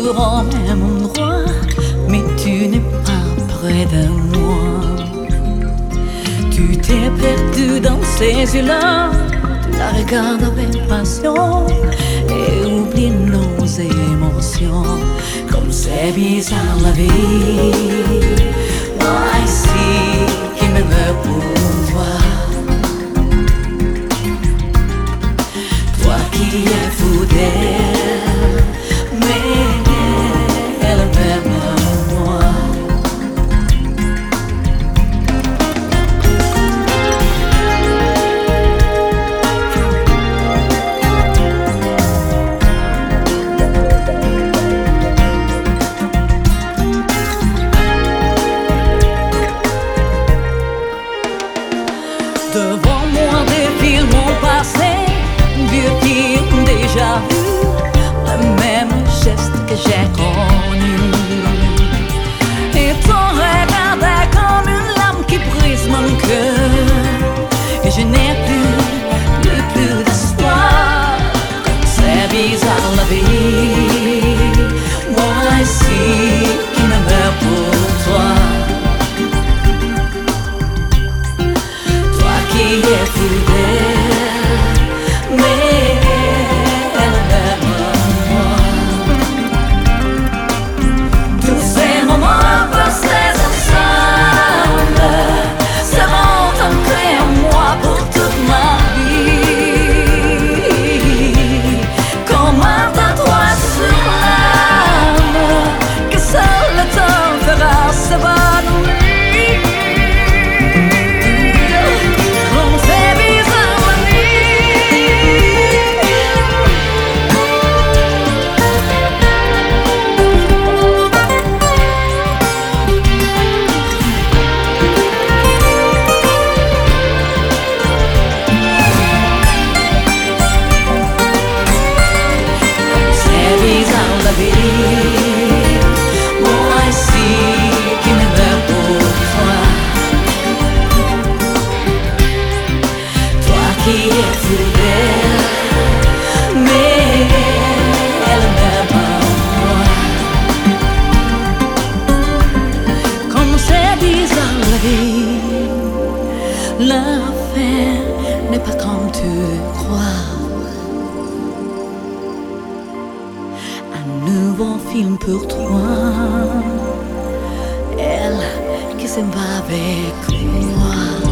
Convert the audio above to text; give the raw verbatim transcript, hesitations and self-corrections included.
toujours au même endroit, mais tu n'es pas près de moi. Tu t'es perdu dans ces yeux-là, tu la regardes avec passion et oublie nos émotions. Comme c'est bizarre la vie, moi ici qui me veux pour toi, toi qui es fou d'elle, mais elle m'aime moi. Devant moi défile mon passé, vieux film déjà vu, le même geste que j'ai connu. Et ton regard est comme une lame qui brise mon cœur, et je n'ai plus, plus, plus d'espoir. C'est bizarre la vie, moi ici qui me meurs pour toi, qui est fou d'elle, mais elle m'aime moi. Tous ces moments passés ensemble seront ancrés en moi pour toute ma vie, comme un tatouage sur l'âme que seul le temps fera s'évanouir. Moi ici qui me meurs pour toi, toi qui es fou d'elle, mais elle m'aime moi. Comme c'est bizarre la vie, l'affaire n'est pas comme tu crois. Un nouveau film pour toi, elle qui s'en va avec moi.